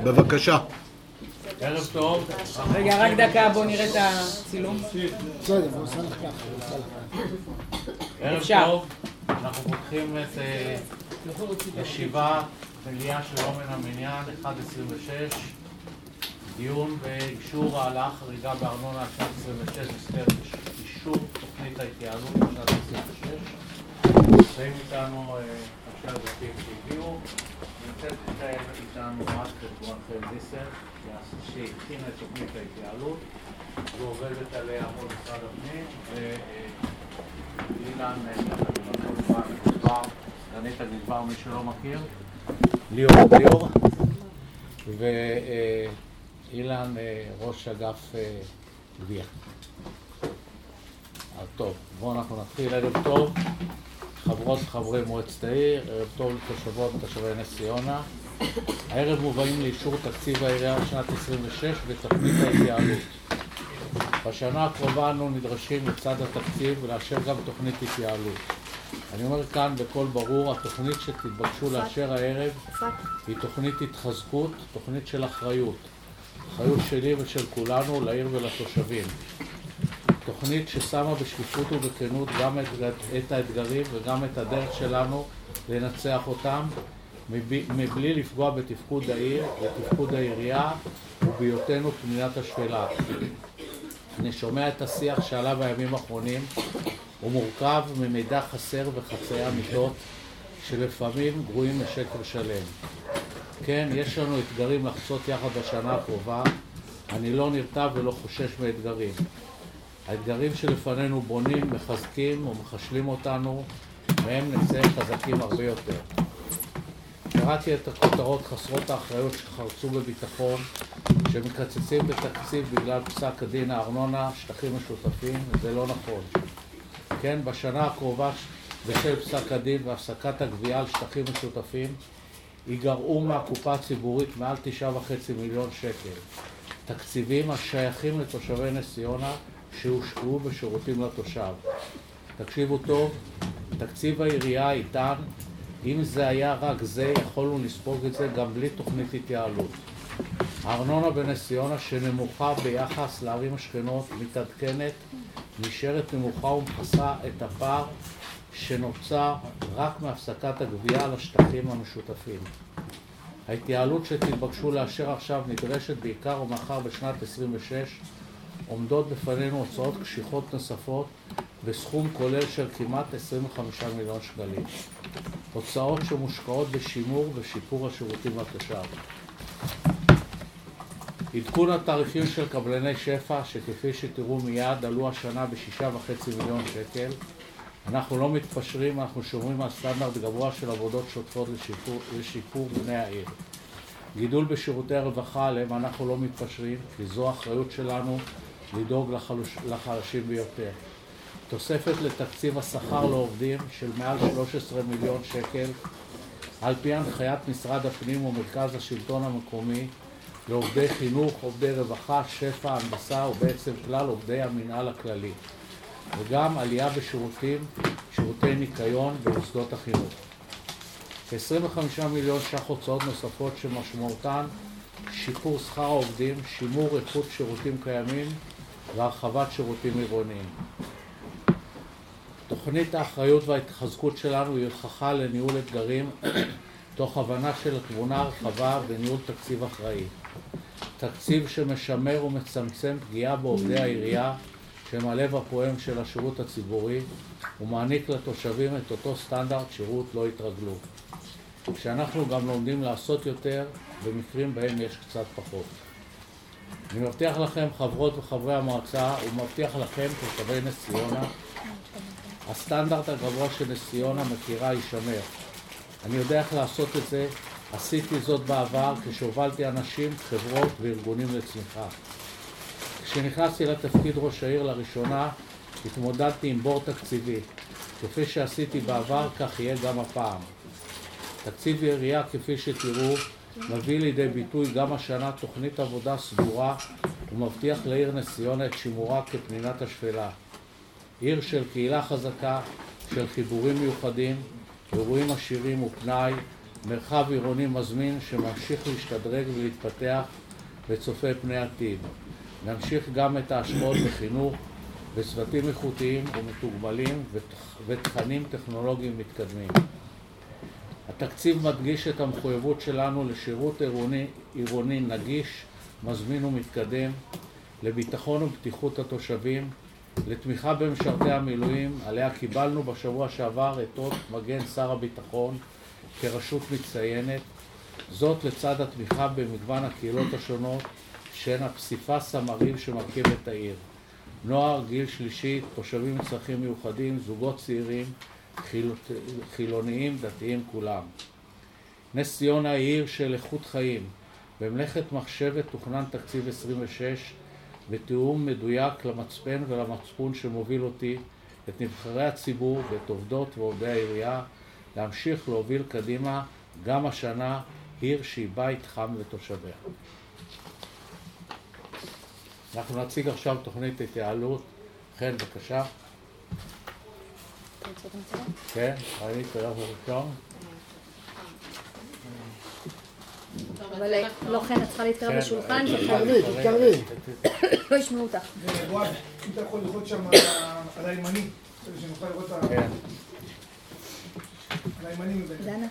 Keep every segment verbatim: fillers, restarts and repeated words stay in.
בבקשה. ערב טוב. רגע, רק דקה, בואו נראה את הצילום. בסדר, בואו עושה לך ככה. ערב טוב. אנחנו פותחים את ישיבה מליאה של יום מן המניין אחת עשרים ושש, דיון באישור העלאה חריגה בארנונה שנת עשרים ושש, מסגרת אישור תוכנית ההתייעלות בשנת עשרים ושש. נמצאים איתנו אנשי הדתיים שהגיעו. נמצאת איתנו רחל זיסר, שהכינה את תוכנית ההתייעלות ועובדת עליה מול משרד הפנים, ואילן סגנית הגזבר, מי שלא מכיר, ליאור ליאור, ואילן ראש אגף גבייה. אז טוב, בואו אנחנו נתחיל. ערב טוב חברות וחברי מועצת העיר, ערב טוב לתושבות ותושבי נס ציונה. הערב מובאים לאישור תקציב העירייה לשנת עשרים ושש ותוכנית ההתייעלות. בשנה הקרובה אנו נדרשים לצד התקציב ולאשר גם תוכנית התייעלות. אני אומר כאן בקול ברור, התוכנית שתתבקשו לאשר הערב היא תוכנית התחזקות, תוכנית של אחריות. אחריות שלי ושל כולנו לעיר ולתושבים. תוכנית ששמה בשקיפות ובכנות גם את האתגרים וגם את הדרך שלנו לנצח אותם, מבלי לפגוע בתפקוד העיר, בתפקוד העירייה ובהיותנו פנינת השפלה. אני שומע את השיח שעלה בימים האחרונים, הוא מורכב ממידע חסר וחצאי אמיתות שלפעמים גרועים משקר שלם. כן, יש לנו אתגרים לחצות יחד בשנה הקרובה, אני לא נרתע ולא חושש מאתגרים. האתגרים שלפנינו בונים, מחזקים ומחשלים אותנו, מהם נצא חזקים הרבה יותר. קראתי את הכותרות חסרות האחריות שחרצו בביטחון, שמקצצים בתקציב בגלל פסק הדין הארנונה, שטחים משותפים, זה לא נכון. כן, בשנה הקרובה בשל פסק הדין והפסקת הגבייה על שטחים משותפים, ייגרעו מהקופה הציבורית מעל תשעה וחצי מיליון שקל. תקציבים השייכים לתושבי נס ציונה, שהושקעו בשירותים לתושב. תקשיבו טוב, תקציב העירייה איתן, אם זה היה רק זה, יכולנו לספוג את זה גם בלי תוכנית התייעלות. הארנונה בנס ציונה שנמוכה ביחס לערים השכנות מתעדכנת, נשארת נמוכה ומכסה את הפער שנוצר רק מהפסקת הגבייה על השטחים המשותפים. ההתייעלות שתתבקשו לאשר עכשיו נדרשת בעיקר ומאחר בשנת עשרים ושש עומדות בפנינו הוצאות קשיחות נוספות בסכום כולל של כמעט עשרים וחמישה מיליון שקלים. הוצאות שמושקעות בשימור ושיפור השירותים לתושב. עדכון התעריפים של קבלני שפע, שכפי שתראו מיד עלו השנה בשישה וחצי מיליון שקל. אנחנו לא מתפשרים, אנחנו שומרים על סטנדרט גבוה של עבודות שוטפות לשיפור, לשיפור בני העיר. גידול בשירותי הרווחה עליהם אנחנו לא מתפשרים, כי זו האחריות שלנו לדאוג לחלוש, לחלשים ביותר. תוספת לתקציב השכר לעובדים של מעל שלושה עשר מיליון שקל, על פי הנחיית משרד הפנים ומרכז השלטון המקומי, לעובדי חינוך, עובדי רווחה, שפע, הנדסה ובעצם כלל עובדי המנהל הכללי. וגם עלייה בשירותים, שירותי ניקיון במוסדות החינוך. עשרים וחמישה מיליון ש"ח הוצאות נוספות שמשמעותן שיפור שכר העובדים, שימור איכות שירותים קיימים והרחבת שירותים עירוניים. תוכנית האחריות וההתחזקות שלנו היא הוכחה לניהול אתגרים תוך הבנה של התמונה הרחבה וניהול תקציב אחראי. תקציב שמשמר ומצמצם פגיעה בעובדי העירייה שהם הלב הפועם של השירות הציבורי ומעניק לתושבים את אותו סטנדרט שירות לא יתרגלו. כשאנחנו גם לומדים לעשות יותר במקרים בהם יש קצת פחות. אני מבטיח לכם חברות וחברי המועצה ומבטיח לכם תושבי נס ציונה, הסטנדרט הגבוה של נס ציונה מכירה יישמר. אני יודע איך לעשות את זה, עשיתי זאת בעבר כשהובלתי אנשים, חברות וארגונים לצמיחה. כשנכנסתי לתפקיד ראש העיר לראשונה, התמודדתי עם בור תקציבי. כפי שעשיתי בעבר, כך יהיה גם הפעם. תקציב העירייה, כפי שתראו, מביא לידי ביטוי גם השנה תוכנית עבודה סדורה ומבטיח לעיר נס ציונה את שימורה כפנינת השפלה. עיר של קהילה חזקה, של חיבורים מיוחדים, אירועים עשירים ופנאי, מרחב עירוני מזמין שממשיך להשתדרג ולהתפתח וצופה פני עתיד. נמשיך גם את ההשקעות בחינוך, בצוותים איכותיים ומתוגמלים ותכנים טכנולוגיים מתקדמים. התקציב מדגיש את המחויבות שלנו לשירות עירוני, עירוני נגיש, מזמין ומתקדם, לביטחון ובטיחות התושבים, לתמיכה במשרתי המילואים, עליה קיבלנו בשבוע שעבר את אות מגן שר הביטחון כרשות מצטיינת, זאת לצד התמיכה במגוון הקהילות השונות שהן הפסיפס המרהיב שמרכיב את העיר. נוער, גיל שלישי, תושבים עם צרכים מיוחדים, זוגות צעירים, חילוניים, דתיים כולם. נס ציונה היא עיר של איכות חיים. במלאכת מחשבת תוכנן תקציב עשרים ושש בתיאום מדויק למצפן ולמצפון שמוביל אותי, את נבחרי הציבור ואת עובדות ועובדי העירייה, להמשיך להוביל קדימה גם השנה עיר שהיא בית חם לתושביה. אנחנו נציג עכשיו תוכנית התייעלות. חן, בבקשה. כן, ראיתי, תודה ראשון. אבל לא חן, את צריכה להתקרב לשולחן, תתקרבי, תתקרבי. לא ישמעו אותך. בועז, אם אתה יכול לראות שם על הימני, שנוכל לראות כן. על הימני מבין. דנה.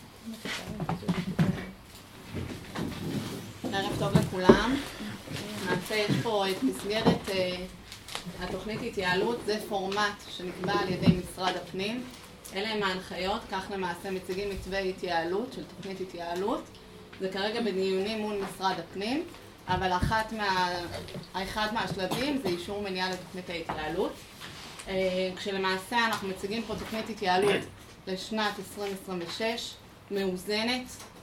ערב טוב לכולם. למעשה יש פה את מסגרת התוכנית התייעלות, זה פורמט שנקבע על ידי משרד הפנים. אלה הם ההנחיות, כך למעשה מציגים מתווה התייעלות של תוכנית התייעלות. זה כרגע בדיונים מול משרד הפנים, אבל אחת מה, אחד מהשלבים זה אישור מניעה לתוכנית ההתייעלות. כשלמעשה אנחנו מציגים פה תוכנית התייעלות לשנת עשרים עשרים ושש, מאוזנת.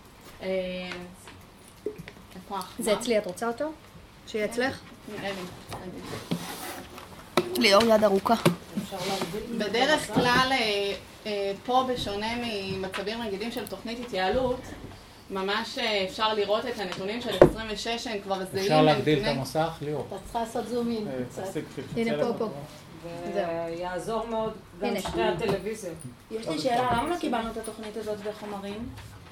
זה אצלי, את רוצה אותו? שיהיה אצלך? נראה לי. ליאור יד ארוכה. בדרך כלל, פה בשונה ממצבים רגילים של תוכנית התייעלות, ממש אפשר לראות את הנתונים של עשרים ושש, הם כבר זהים. אפשר להגדיל את המסך, ליאור? אתה צריכה לעשות זומים. הנה פה, פה. זה יעזור מאוד גם שתי הטלוויזיה. יש לי שאלה, למה לא קיבלנו את התוכנית הזאת בחומרים?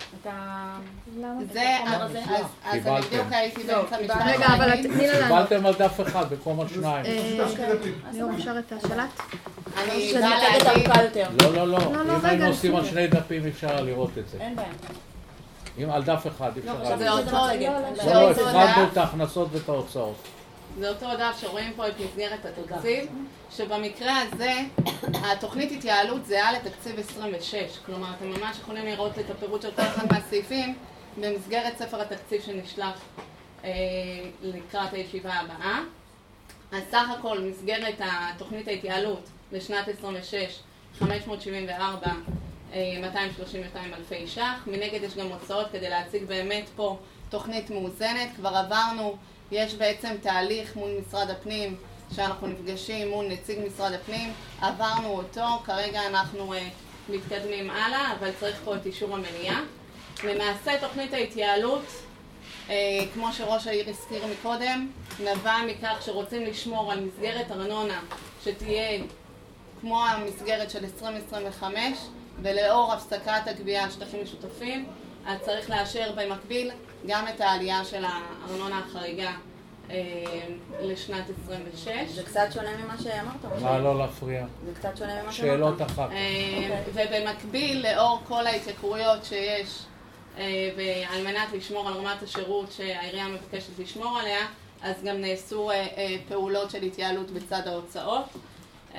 זה, אז אני בדיוק הייתי באמצע משפט. רגע, אבל תני לה לנו. קיבלתם על דף אחד, במקום על שניים. ליאור, אפשר את השלט? אני שזה באה מצגת להגיד, ארוכה יותר. לא, לא, לא. אם היינו עושים על שני דפים אפשר לראות את זה. אין בעיה. אם על דף אחד אפשר זה לראות. אותו לא, לא, הפרדנו את ההכנסות ואת ההוצאות. זה אותו דף שרואים פה את מסגרת התקציב, שבמקרה הזה התוכנית התייעלות זהה לתקציב עשרים ושש, כלומר אתם ממש יכולים לראות את הפירוט של כל אחד מהסעיפים במסגרת ספר התקציב שנשלח אה, לקראת הישיבה הבאה. אז סך הכל מסגרת התוכנית ההתייעלות לשנת עשרים ושש, חמש מאות שבעים וארבע מיליון מאתיים שלושים ושתיים אלפי ש"ח. מנגד יש גם הוצאות כדי להציג באמת פה תוכנית מאוזנת. כבר עברנו, יש בעצם תהליך מול משרד הפנים שאנחנו נפגשים מול נציג משרד הפנים, עברנו אותו, כרגע אנחנו uh, מתקדמים הלאה, אבל צריך פה את אישור המניעה. למעשה תוכנית ההתייעלות, uh, כמו שראש העיר הזכיר מקודם, נבע מכך שרוצים לשמור על מסגרת ארנונה שתהיה כמו המסגרת של עשרים עשרים וחמש, ולאור הפסקת הגבייה שטחים משותפים, אז צריך לאשר במקביל גם את העלייה של הארנונה החריגה אה, לשנת עשרים ושש. זה קצת שונה ממה שאמרת. מה לא להפריע? זה קצת שונה ממה שאמרת. שאלות אחת. אה, ובמקביל, לאור כל ההתייקרויות שיש, אה, ועל מנת לשמור על רמת השירות שהעירייה מבקשת לשמור עליה, אז גם נעשו אה, אה, פעולות של התייעלות בצד ההוצאות. אה,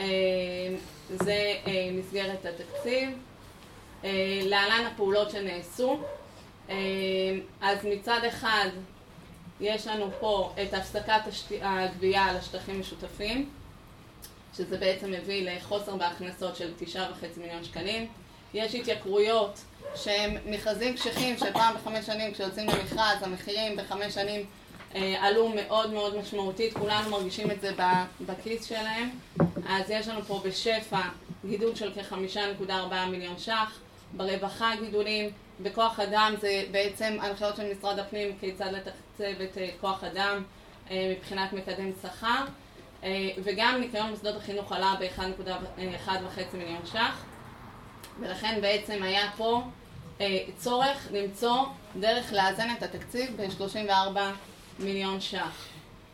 זה אה, מסגרת התקציב. אה, להלן הפעולות שנעשו. אז מצד אחד יש לנו פה את הפסקת הגבייה על השטחים משותפים, שזה בעצם מביא לחוסר בהכנסות של תשעה וחצי מיליון שקלים. יש התייקרויות שהם מכרזים קשיחים שפעם בחמש שנים כשיוצאים למכרז המחירים בחמש שנים אה, עלו מאוד מאוד משמעותית, כולנו מרגישים את זה בכיס שלהם. אז יש לנו פה בשפע גידול של כ-חמישה נקודה ארבעה מיליון ש"ח, ברווחה גידולים, בכוח אדם זה בעצם הנחיות של משרד הפנים כיצד לתקצב את כוח אדם מבחינת מקדם שכר, וגם ניקיון מוסדות החינוך עלה ב-אחד נקודה אחת מיליון ש"ח, ולכן בעצם היה פה צורך למצוא דרך לאזן את התקציב ב-שלושים וארבעה מיליון ש"ח.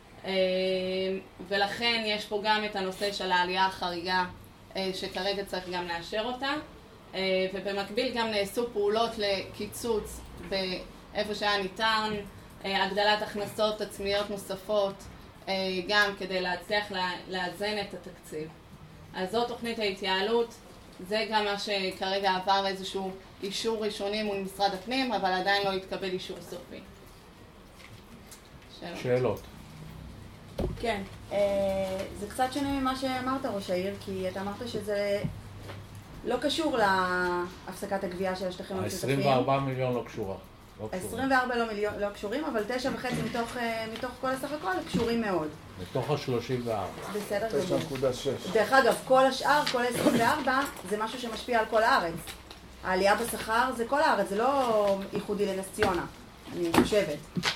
ולכן יש פה גם את הנושא של העלייה החריגה שכרגע צריך גם לאשר אותה, ובמקביל גם נעשו פעולות לקיצוץ באיפה שהיה ניתן, הגדלת הכנסות עצמיות נוספות, גם כדי להצליח לאזן את התקציב. אז זו תוכנית ההתייעלות, זה גם מה שכרגע עבר איזשהו אישור ראשוני מול משרד הפנים, אבל עדיין לא התקבל אישור סופי. שאלות. שאלות. כן, זה קצת שונה ממה שאמרת ראש העיר, כי אתה אמרת שזה לא קשור להפסקת הגבייה של השטחים המשותפים. ה-עשרים וארבעה מיליון לא קשורה. עשרים וארבע לא, מיליון, לא קשורים, אבל תשע וחצי מתוך, מתוך כל הסך הכל קשורים מאוד. מתוך ה-שלושים וארבע. בסדר גמור. תשע נקודה שש. דרך אגב, כל השאר, כל ה-עשרים וארבע, זה משהו שמשפיע על כל הארץ. העלייה בשכר זה כל הארץ, זה לא ייחודי לנס ציונה, אני חושבת.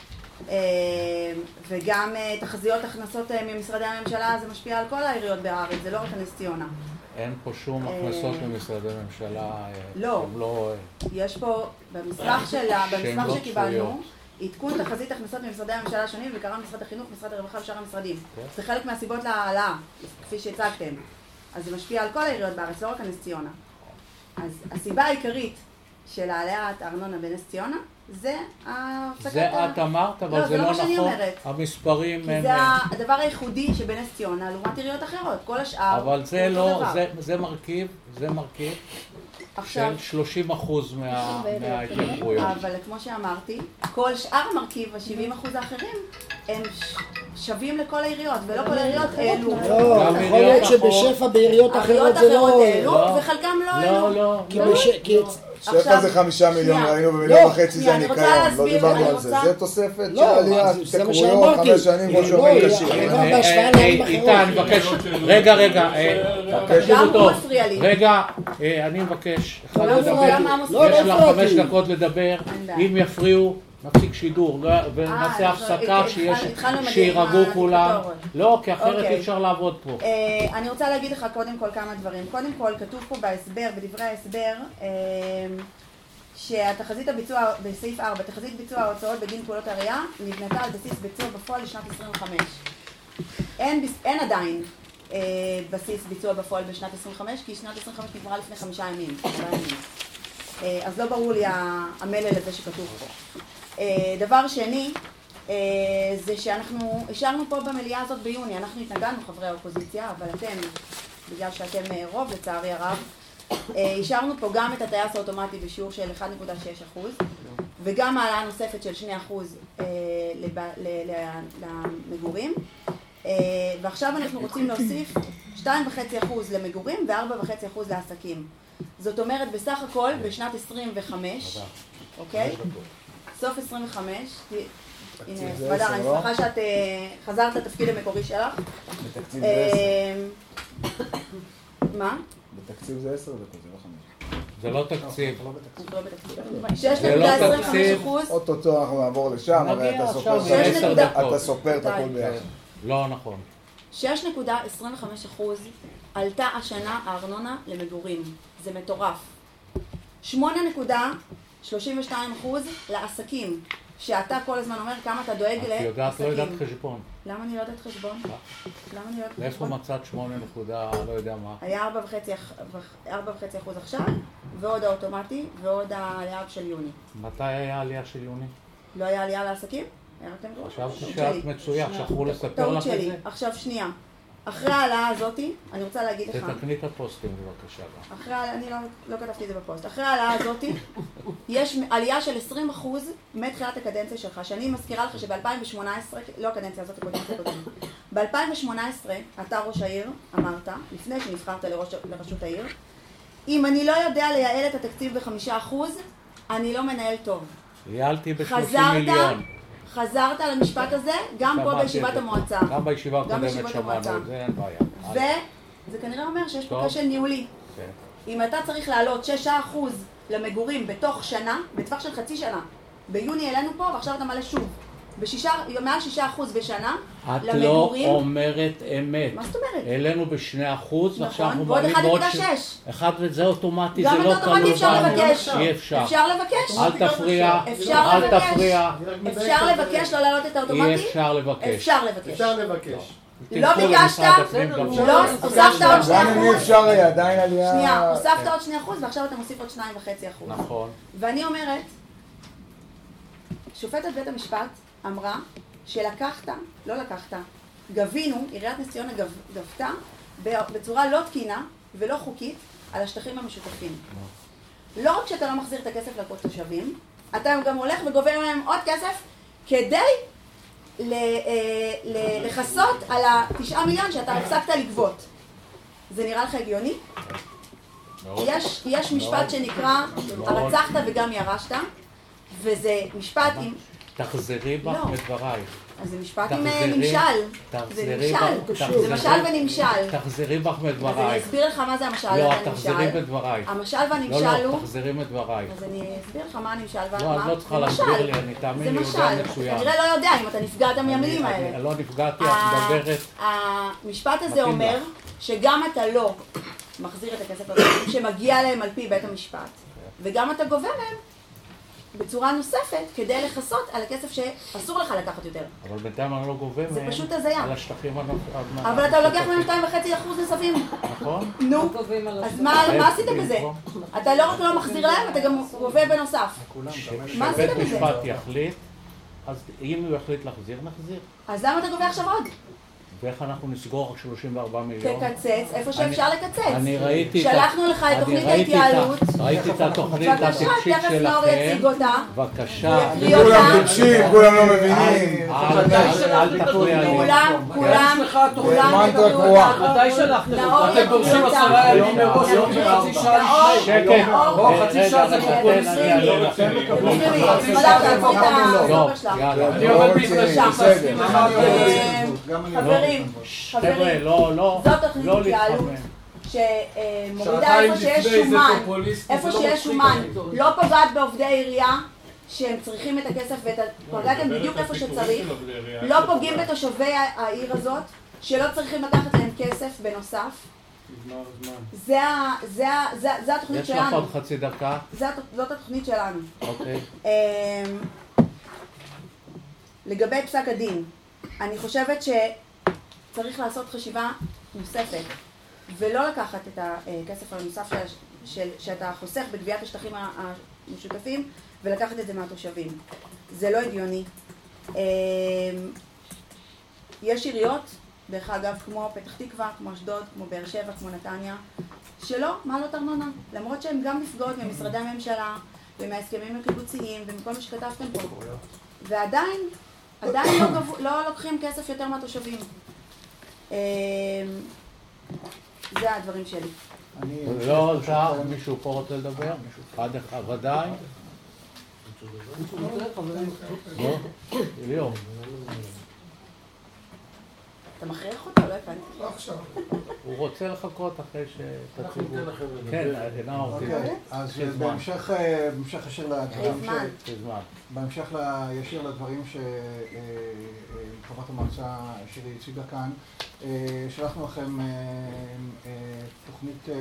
וגם תחזיות הכנסות ממשרדי הממשלה, זה משפיע על כל העיריות בארץ, זה לא רק נס ציונה. אין פה שום הכנסות ממשרדי ממשלה. לא, יש פה במסמך שקיבלנו עדכון תחזית הכנסות ממשרדי הממשלה השונים, וקרא משרד החינוך, משרד הרווחה ושאר המשרדים. זה חלק מהסיבות להעלאה, כפי שהצגתם. אז זה משפיע על כל העיריות בארץ, לא רק נס ציונה. אז הסיבה העיקרית של העליית הארנונה בנס ציונה זה הפסקת... זה את אמרת, אבל זה לא נכון. המספרים הם... זה הדבר הייחודי שבנס ציונה לעומת עיריות אחרות. כל השאר... אבל זה לא, זה מרכיב, זה מרכיב של שלושים אחוז מההתייקרויות. אבל כמו שאמרתי, כל שאר המרכיב, ה-שבעים אחוז האחרים, הם שווים לכל העיריות, ולא כל העיריות העלו. לא, יכול להיות שבשפע בעיריות אחרות זה לא... העלו, וחלקם לא העלו. לא, לא. שפע זה חמישה מיליון, ראינו במיליון וחצי זה ניקיון, לא דיברנו על זה. זה תוספת של עלייה, תקרויות, חמש שנים, כמו שאומרים קשים. איתה, אני מבקש, רגע, רגע, תקשיבו טוב, רגע, אני מבקש, אחד לדבר, יש לך חמש דקות לדבר, אם יפריעו, נפסיק שידור, ונעשה הפסקה שירגעו כולם. לא, כי אחרת אי אפשר לעבוד פה. אני רוצה להגיד לך קודם כל כמה דברים. קודם כל, כתוב פה בהסבר, בדברי ההסבר, שהתחזית הביצוע, בסעיף ארבע, תחזית ביצוע ההוצאות בגין פעולות הראייה, נבנתה על בסיס ביצוע בפועל לשנת עשרים וחמש. אין, אין עדיין בסיס ביצוע בפועל בשנת עשרים וחמש, כי שנת עשרים וחמש נגמרה לפני חמישה ימים. אז לא ברור לי המלל הזה שכתוב פה. דבר שני, זה שאנחנו השארנו פה במליאה הזאת ביוני, אנחנו התנגדנו חברי האופוזיציה, אבל אתם, בגלל שאתם רוב לצערי הרב, השארנו פה גם את הטייס האוטומטי בשיעור של אחד נקודה שש אחוז, וגם העלאה נוספת של שני אחוז למגורים, ועכשיו אנחנו רוצים להוסיף שתיים וחצי אחוז למגורים ו-ארבע וחצי אחוז לעסקים. זאת אומרת, בסך הכל, בשנת עשרים וחמש, אוקיי? סוף עשרים וחמש, הנה, סמדר, אני שמחה שאת חזרת לתפקיד המקורי שלך. בתקציב זה עשר. מה? בתקציב זה עשר דקות, זה לא חמש. זה לא תקציב. שש נקודה עשרים וחמש אחוז. אוטוטו אנחנו נעבור לשם, הרי אתה סופר את הכל ביחד. לא נכון. שש נקודה עשרים וחמש אחוז עלתה השנה הארנונה למגורים. זה מטורף. שמונה נקודה שלושים ושתיים אחוז לעסקים, שאתה כל הזמן אומר כמה אתה דואג לעסקים. את יודעת, לא יודעת חשבון. למה אני לא יודעת חשבון? למה אני לא יודעת חשבון? מאיפה מצאת שמונה נקודה, לא יודע מה. היה ארבע וחצי אחוז עכשיו, ועוד האוטומטי, ועוד העלייה של יוני. מתי היה העלייה של יוני? לא היה עלייה לעסקים? חשבתי שאת מצויח, שכחו לספר לך את זה? עכשיו שנייה. אחרי העלאה הזאתי, אני רוצה להגיד לך... תתקני את הפוסטים בבקשה. אחרי העלאה, אני לא, לא כתבתי את זה בפוסט. אחרי העלאה הזאתי, יש עלייה של עשרים אחוז מתחילת הקדנציה שלך, שאני מזכירה לך שב-אלפיים שמונה עשרה, לא הקדנציה הזאת, הקדנציה הקודמת. ב-אלפיים שמונה עשרה, אתה ראש העיר, אמרת, לפני שנבחרת לראש, לראשות העיר, אם אני לא יודע לייעל את התקציב בחמישה אחוז, אני לא מנהל טוב. ייעלתי בשלושים מיליון. חזרת על המשפט הזה, גם פה בישיבת המועצה. גם בישיבה הקודמת שמענו, זה אין בעיה. וזה כנראה אומר שיש פה כשל ניהולי. אם אתה צריך לעלות שישה אחוז למגורים בתוך שנה, בטווח של חצי שנה, ביוני אלינו פה ועכשיו אתה מלא שוב. בשישה, מעל שישה אחוז בשנה, את למגורים. לא אומרת אמת. מה זאת אומרת? העלינו בשני אחוז, ועכשיו אנחנו ועוד מעלים אחד בעוד נקודה שש. אחד וזה אוטומטי, זה גם לא את אוטומטי אפשר לבקש. אי אפשר. אפשר לבקש. אל תפריע, אפשר אל לבקש. תפריע. אפשר לבקש לא להעלות את האוטומטי? אי אפשר לבקש. אפשר לבקש. אפשר לבקש. לא ביקשת, לא, הוספת עוד שני גם אם אי אחוז. אפשר היה, עדיין עלייה... שנייה, הוספת עוד שני אחוז ועכשיו אתה מוסיף עוד שניים וחצי אחוז. נכון. ואני אומרת, שופטת בית המשפט אמרה שלקחת, לא לקחת, גבינו, עיריית נס ציונה גב, גבתה בצורה לא תקינה ולא חוקית על השטחים המשותפים. לא רק שאתה לא מחזיר את הכסף לתושבים, אתה גם הולך וגובר מהם עוד כסף כדי לחסות על התשעה מיליון שאתה הפסקת לגבות. זה נראה לך הגיוני? יש, יש משפט שנקרא הרצחת וגם ירשת, וזה משפט עם... תחזרי בך בדברייך. אז זה משפט עם נמשל. זה נמשל. זה משל ונמשל. תחזרי בך בדברייך. אז אני אסביר לך מה זה המשל והנמשל. והנמשל. לא, תחזרי בדברייך. המשל והנמשל הוא... לא, לא, תחזרי בדברייך. אז אני אסביר לך מה הנמשל ומה... לא, אז לא צריכה להסביר לי, אני תאמין לי יודע מצוין. כנראה לא יודע אם אתה נפגעת מהמילים האלה. אני לא נפגעתי, את מדברת. המשפט הזה אומר שגם אתה לא מחזיר את הכסף הזה שמגיע להם על פי בית המשפט, וגם אתה גובה מהם בצורה נוספת כדי לחסות על הכסף שאסור לך לקחת יותר. אבל בינתיים אני לא גובה מהם. זה פשוט הזיה. על השטחים הנוספים. אבל אתה לוקח מהם שתיים וחצי אחוז נוספים. נכון. נו, אז מה עשית בזה? אתה לא רק לא מחזיר להם, אתה גם גובה בנוסף. מה עשית בזה? כשבית משפט יחליט, אז אם הוא יחליט להחזיר, נחזיר. אז למה אתה גובה עכשיו עוד? ואיך אנחנו נסגור שלושים וארבעה מיליון? תקצץ, איפה שאפשר לקצץ. אני ראיתי... שלחנו לך את תוכנית ההתייעלות. ראיתי את התוכנית הטיפשית שלכם. בבקשה, תכף נאור יציג אותה. בבקשה. כולם טיפשים, כולם לא מבינים. אל תפריע לי. כולם, כולם, כולם מנטרה קבועה. מתי שלחתם? נאור אתם דורשים יציג עשרה אותה. ימים מראש, לא חצי שעה לפני. שקט. לא, חצי שעה זה פופוליסטי. לא, יאללה. אני עובד בהתנשק. חברים, חבר'ה, לא, לא, זאת תוכנית לא התייעלות להתחמם. שמורידה איפה שיש שומן, איפה שיש שומן, לא פוגעת בעובדי העירייה שהם צריכים את הכסף ופגעתם בדיוק איפה שצריך, לא פוגעים בתושבי העיר הזאת שלא צריכים לקחת להם כסף בנוסף. זה התוכנית יש לך שלנו. עוד חצי דקה? זאת התוכנית שלנו. אוקיי. לגבי פסק הדין, אני חושבת שצריך לעשות חשיבה נוספת ולא לקחת את הכסף הנוסף של, של, שאתה חוסך בגביית השטחים המשותפים ולקחת את זה מהתושבים. זה לא הגיוני. יש עיריות, דרך אגב, כמו פתח תקווה, כמו אשדוד, כמו באר שבע, כמו נתניה, שלא מעלות ארנונה, למרות שהן גם נפגעות ממשרדי הממשלה ומההסכמים הקיבוציים ומכל מה שכתבתם פה. ועדיין, עדיין לא, גב... לא לוקחים כסף יותר מהתושבים. זה הדברים שלי. לא, אתה, מישהו פה רוצה לדבר? עד אחד, ודאי? לא? ליאור. אתה מכריח אותו? לא הבנתי. לא עכשיו. הוא רוצה לחכות אחרי שתציגו. כן, נאור. אז בהמשך ישיר לדברים ש... בהמשך ישיר לדברים שחברת המועצה שלי הציגה כאן, שלחנו לכם תוכנית,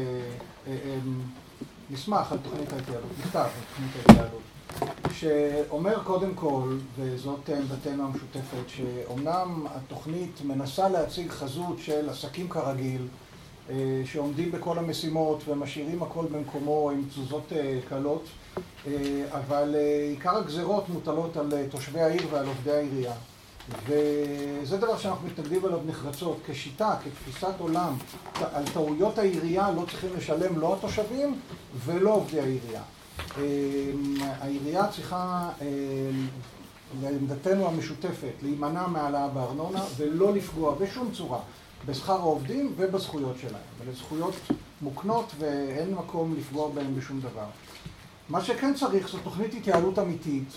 מסמך על תוכנית ההתייעלות, מכתב על תוכנית ההתייעלות, שאומר קודם כל, וזאת עמדתנו המשותפת, שאומנם התוכנית מנסה להציג חזות של עסקים כרגיל, שעומדים בכל המשימות ומשאירים הכל במקומו עם תזוזות קלות, אבל עיקר הגזרות מוטלות על תושבי העיר ועל עובדי העירייה. וזה דבר שאנחנו מתנגדים עליו נחרצות, כשיטה, כתפיסת עולם, על טעויות העירייה לא צריכים לשלם לא התושבים ולא עובדי העירייה. העירייה צריכה, לעמדתנו המשותפת, להימנע מהעלאה בארנונה ולא לפגוע בשום צורה בשכר העובדים ובזכויות שלהם. ולזכויות מוקנות ואין מקום לפגוע בהם בשום דבר. מה שכן צריך זו תוכנית התייעלות אמיתית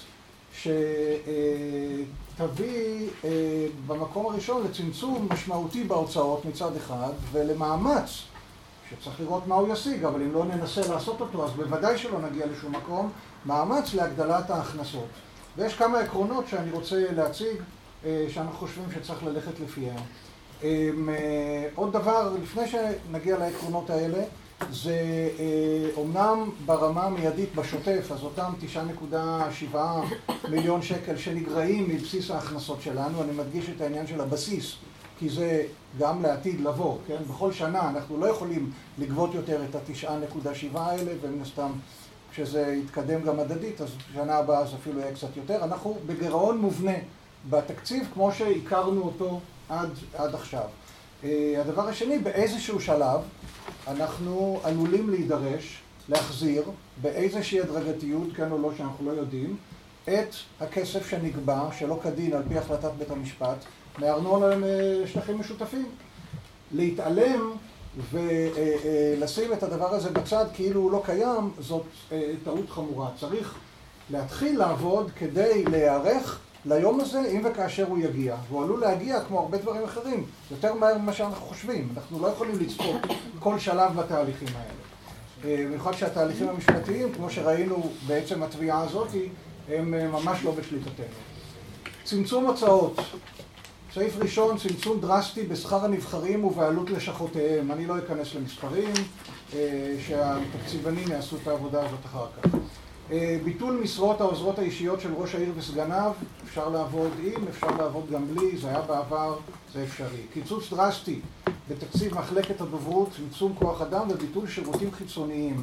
שתביא במקום הראשון לצמצום משמעותי בהוצאות מצד אחד ולמאמץ שצריך לראות מה הוא ישיג, אבל אם לא ננסה לעשות אותו אז בוודאי שלא נגיע לשום מקום, מאמץ להגדלת ההכנסות. ויש כמה עקרונות שאני רוצה להציג, שאנחנו חושבים שצריך ללכת לפיהם. עוד דבר, לפני שנגיע לעקרונות האלה, זה אומנם ברמה המיידית בשוטף, אז אותם תשע נקודה שבע מיליון שקל שנגרעים מבסיס ההכנסות שלנו, אני מדגיש את העניין של הבסיס, כי זה גם לעתיד לבוא, כן? בכל שנה אנחנו לא יכולים לגבות יותר את ה-תשע נקודה שבע האלה, ומן הסתם כשזה יתקדם גם מדדית, אז שנה הבאה זה אפילו יהיה קצת יותר. אנחנו בגירעון מובנה בתקציב כמו שהכרנו אותו עד, עד עכשיו. הדבר השני, באיזשהו שלב אנחנו עלולים להידרש, להחזיר באיזושהי הדרגתיות, כן או לא שאנחנו לא יודעים, את הכסף שנקבע שלא כדין על פי החלטת בית המשפט מארנונה לשטחים משותפים. להתעלם ולשים את הדבר הזה בצד כאילו הוא לא קיים, זאת טעות חמורה. צריך להתחיל לעבוד כדי להיערך ליום הזה, אם וכאשר הוא יגיע. והוא עלול להגיע כמו הרבה דברים אחרים, יותר מהר ממה שאנחנו חושבים. אנחנו לא יכולים לצפות כל שלב בתהליכים האלה. במיוחד שהתהליכים המשפטיים, כמו שראינו בעצם התביעה הזאת, הם ממש לא בשליטתנו. צמצום הוצאות. סעיף ראשון, צמצום דרסטי בשכר הנבחרים ובעלות לשכותיהם. אני לא אכנס למספרים, שהתקציבנים יעשו את העבודה הזאת אחר כך. ביטול משרות העוזרות האישיות של ראש העיר וסגניו, אפשר לעבוד עם, אפשר לעבוד גם בלי, זה היה בעבר, זה אפשרי. קיצוץ דרסטי בתקציב מחלקת הדוברות, צמצום כוח אדם וביטול שירותים חיצוניים.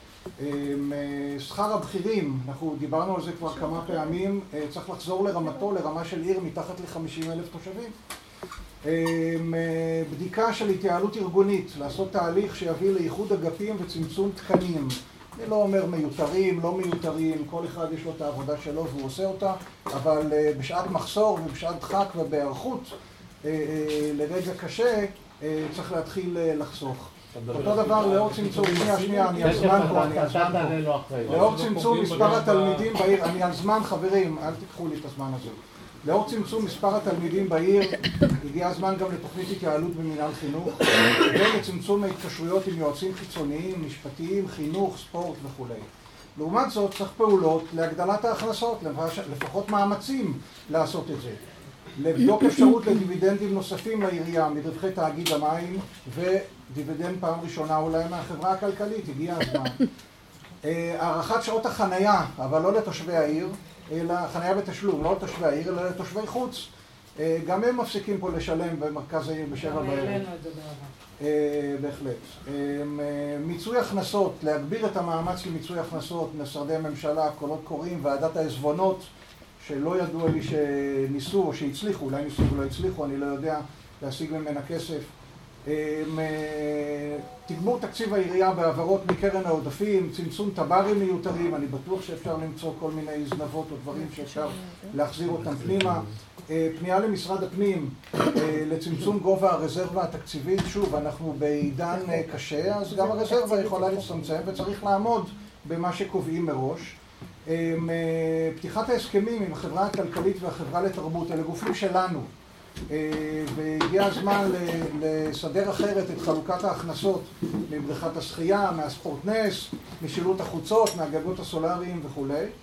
שכר הבכירים, אנחנו דיברנו על זה כבר כמה פעמים, צריך לחזור לרמתו, לרמה של עיר מתחת ל-חמישים אלף תושבים. בדיקה של התייעלות ארגונית, לעשות תהליך שיביא לאיחוד אגפים וצמצום תקנים. אני לא אומר מיותרים, לא מיותרים, כל אחד יש לו את העבודה שלו והוא עושה אותה, אבל בשעת מחסור ובשעת דחק ובהיערכות לרגע קשה צריך להתחיל לחסוך. אותו דבר לאור צמצום, שנייה, שנייה, אני על זמן פה, אני על זמן פה. לאור צמצום מספר התלמידים בעיר, אני על זמן חברים, אל תיקחו לי את הזמן הזה. לאור צמצום מספר התלמידים בעיר, הגיע הזמן גם לתוכנית התייעלות במינהל חינוך, ולצמצום ההתקשרויות עם יועצים חיצוניים, משפטיים, חינוך, ספורט וכו'. לעומת זאת, צריך פעולות להגדלת ההכנסות, לפחות מאמצים לעשות את זה. לבדוק אפשרות לדיבידנדים נוספים לעירייה מדווחי תאגיד המים, ודיבידנד פעם ראשונה אולי מהחברה הכלכלית, הגיע הזמן. הערכת שעות החנייה, אבל לא לתושבי העיר, אלא חנייה בתשלום, לא לתושבי העיר, אלא לתושבי חוץ. גם הם מפסיקים פה לשלם במרכז העיר בשבע בערב. בהחלט. מיצוי הכנסות, להגביר את המאמץ למיצוי הכנסות, משרדי ממשלה, קולות קוראים, ועדת העזבונות, שלא ידוע לי שניסו או שהצליחו, אולי ניסו ולא הצליחו, אני לא יודע להשיג ממנה כסף. תגבור תקציב העירייה בעברות מקרן העודפים, צמצום טברים מיותרים, אני בטוח שאפשר למצוא כל מיני זנבות או דברים שאפשר להחזיר אותם פנימה. פנייה למשרד הפנים לצמצום גובה הרזרבה התקציבית, שוב, אנחנו בעידן קשה, אז גם הרזרבה יכולה להצטמצם וצריך לעמוד במה שקובעים מראש. פתיחת ההסכמים עם החברה הכלכלית והחברה לתרבות, אלה גופים שלנו, והגיע הזמן לסדר אחרת את חלוקת ההכנסות מבריכת השחייה, מהספורט נס, משילוט החוצות, מהגגות הסולריים וכו'.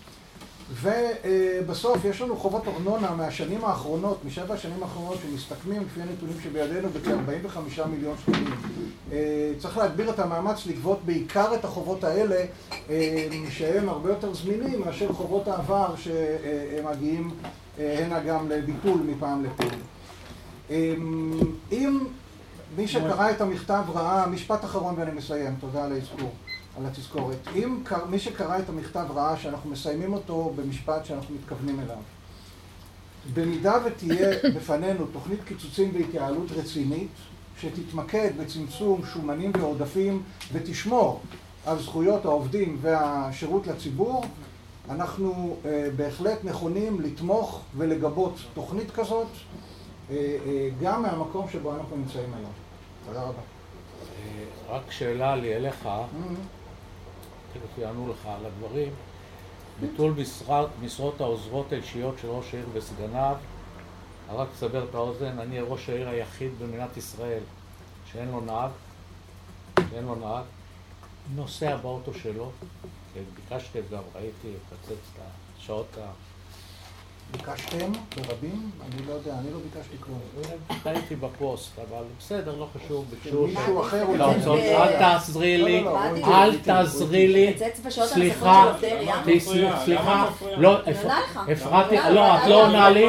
ובסוף יש לנו חובות ארנונה מהשנים האחרונות, משבע השנים האחרונות שמסתכמים לפי הנתונים שבידינו בכ-ארבעים וחמישה מיליון שקלים. צריך להגביר את המאמץ לגבות בעיקר את החובות האלה שהם הרבה יותר זמינים מאשר חובות העבר שהם מגיעים הנה גם לביטול מפעם לפעם. אם מי שקרא את המכתב ראה, משפט אחרון ואני מסיים, תודה על האזכור, על התזכורת. אם מי שקרא את המכתב ראה שאנחנו מסיימים אותו במשפט שאנחנו מתכוונים אליו, במידה ותהיה בפנינו תוכנית קיצוצים והתייעלות רצינית, שתתמקד בצמצום שומנים ועודפים ותשמור על זכויות העובדים והשירות לציבור, אנחנו בהחלט נכונים לתמוך ולגבות תוכנית כזאת, גם מהמקום שבו אנחנו נמצאים היום. תודה רבה. רק שאלה לי אליך, תכף יענו לך על הדברים. ביטול משרות העוזרות האישיות של ראש העיר וסגניו, רק לסבר את האוזן, אני ראש העיר היחיד במדינת ישראל שאין לו נהג, שאין לו נהג, נוסע באוטו שלו, ביקשתם גם, ראיתי, פצץ את השעות ביקשתם ברבים? אני לא יודע, אני לא ביקשתי כלום. הייתי בפוסט, אבל בסדר, לא חשוב, ביקשו מישהו אחר להוצאות, אל תעזרי לי, אל תעזרי לי, סליחה, סליחה, לא, הפרעתי, לא, את לא עונה לי,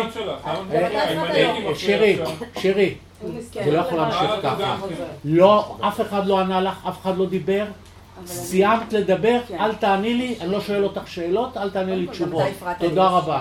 שירי, שירי, זה לא יכול להמשיך ככה, לא, אף אחד לא ענה לך, אף אחד לא דיבר, סיימת לדבר, אל תעני לי, אני לא שואל אותך שאלות, אל תעני לי תשובות, תודה רבה.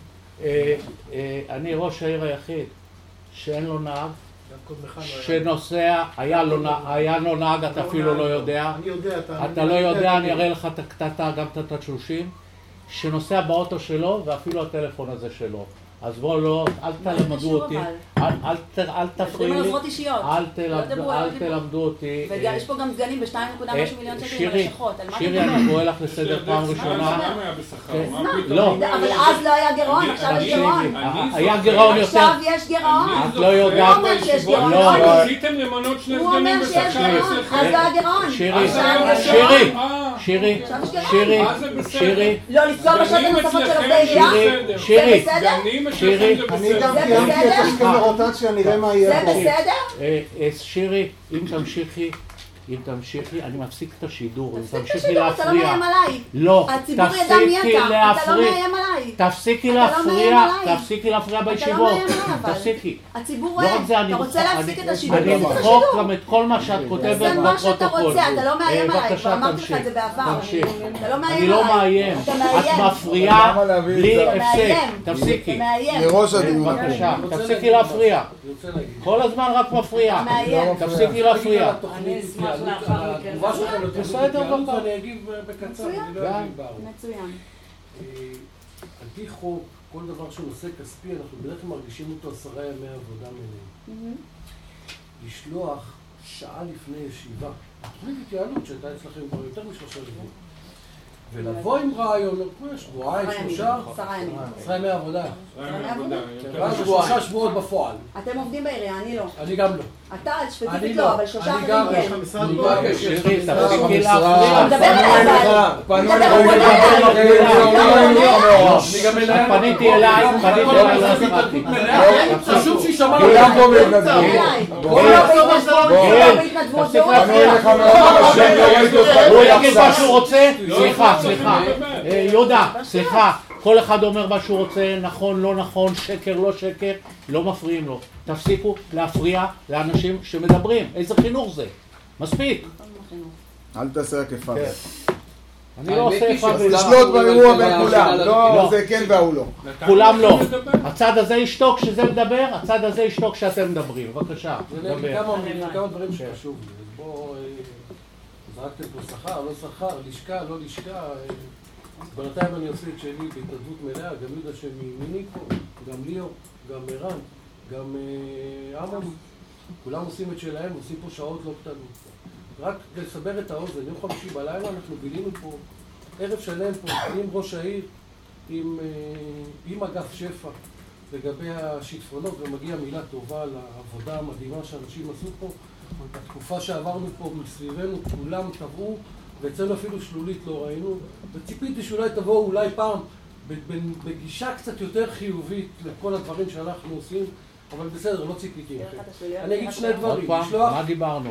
אני ראש העיר היחיד שאין לו נהג, שנוסע, היה לו נהג, אתה אפילו לא יודע, אתה לא יודע, אני אראה לך גם את התלושים, שנוסע באוטו שלו ואפילו הטלפון הזה שלו. אז בואו לא, אל תלמדו אותי, אל תפריעי לי, אל תלמדו אותי. ויש פה גם סגנים ב-שתיים נקודה משהו מיליון שקל בלשכות. שירי, אני קורא לך לסדר פעם ראשונה. לא. אבל אז לא היה גירעון, עכשיו יש גירעון. היה גירעון יותר. עכשיו יש גירעון. את לא יודעת. הוא אומר שיש גירעון. הוא אומר שיש גירעון, אז לא היה גירעון. שירי, שירי, שירי, שירי, שירי. לא, לפגוע בשעות הנוספות של עובדי עירייה. שירי, שירי, אני גם קיימתי את הסכם הרוטציה, נראה מה יהיה פה. זה בסדר? שירי, אם תמשיכי, אם תמשיכי, אני מפסיק את השידור, אם תפסיק את תמשיכי השידור, אתה לא להפריע. מאיים עליי. לא, הציבור ידע מי תפסיקי אתה, אתה לא להפריע. מאיים עליי. תפסיקי אתה לא להפריע, מאיים עליי. תפסיקי להפריע אתה לא בישיבות. מאיים עליי, אבל. תפסיקי. הציבור לא רואה, רק זה, אני אתה רוצה מוחק- להפסיק אני- את השידור, אני תפסיק את אמחוק השידור. גם את כל מה שאת כותבת זה מה שאתה בפרוטוקול. רוצה, אתה לא מאיים אה, עליי, בבקשה, כבר אמרתי לך את תמשיך. זה בעבר. תמשיך. אתה לא מאיים אני לא עליי. מאיים, אתה את מאיים. מפריעה למה להביא את בלי זה? אתה הפסק. מאיים. תפסיקי. אתה מאיים. מראש הדיון. בבקשה, תפסיקי להפריע. כל הזמן רק מפריע. אתה מאיים. תפסיקי להפריע. אני אשמח לאחר מכן. בסדר, בבקשה. אני אגיב בקצר, אני לא אגיב בארץ. מצוין. על פי חוק, כל דבר שהוא נושא כספי, אנחנו בדרך כלל מרגישים אותו עשרה ימי עבודה מלאים. לשלוח שעה לפני ישיבה, תוכנית התייעלות שהייתה אצלכם כבר יותר משלושה שבועות, ולבוא עם רעיון, שבועיים, שלושה, עשרה ימים. עשרה ימי עבודה. ימי עבודה? ואז שלושה שבועות בפועל. אתם עובדים בעירייה, אני לא. אני גם לא. אתה אני ספציפית לא. לא, אבל שלושה אני גם, אחרים יש כן. לך משרד שירי, בבקש. תפסיקי אתה להפריע. מדבר אליי, פנו מדבר אליי. אני גם מנהל. פניתי אליי, פניתי אליי, לא הספקתי. חשוב שישמע כולם פה בהתנדבות. הוא לא בהתנדבות, הוא לא בהתנדבות, תפסיק והוא פנו אליך מאוד אנשים, לא ראיתי אותך. הוא יגיד מה שהוא רוצה? סליחה, סליחה. אה, יהודה, סליחה. כל אחד אומר מה שהוא רוצה, נכון, לא נכון, שקר, לא שקר, לא מפריעים לו. תפסיקו להפריע לאנשים שמדברים. איזה חינוך זה? מספיק. אל תעשה עקיפה. אני לא עושה איפה ואיפה. תשלוט באירוע בין כולם. לא, זה כן והוא לא. כולם לא. הצד הזה ישתוק כשזה מדבר, הצד הזה ישתוק כשאתם מדברים. בבקשה, זה דבר. כמה- כמה דברים שחשוב לי. אז בואו, אה, זרקתם פה שכר, לא שכר, לשכה, לא לשכה. אה, בינתיים אני עושה את שלי בהתנדבות מלאה, גם יהודה שמימיני פה, גם ליאור, גם ערן, גם אה, אמון. כולם עושים את שלהם, עושים פה שעות לא קטנות. רק לסבר את האוזן, יום חמישי בלילה אנחנו בילינו פה ערב שלם פה, עם ראש העיר, עם, אה, עם אגף שפע, לגבי השיטפונות, ומגיע מילה טובה לעבודה המדהימה שאנשים עשו פה. בתקופה שעברנו פה מסביבנו, כולם טבעו, ואצלנו אפילו שלולית לא ראינו, וציפיתי שאולי תבואו אולי פעם בגישה קצת יותר חיובית לכל הדברים שאנחנו עושים, אבל בסדר, לא ציפיתי לכם. אני אגיד שני עוד דברים. פעם, לשלוח- מה דיברנו?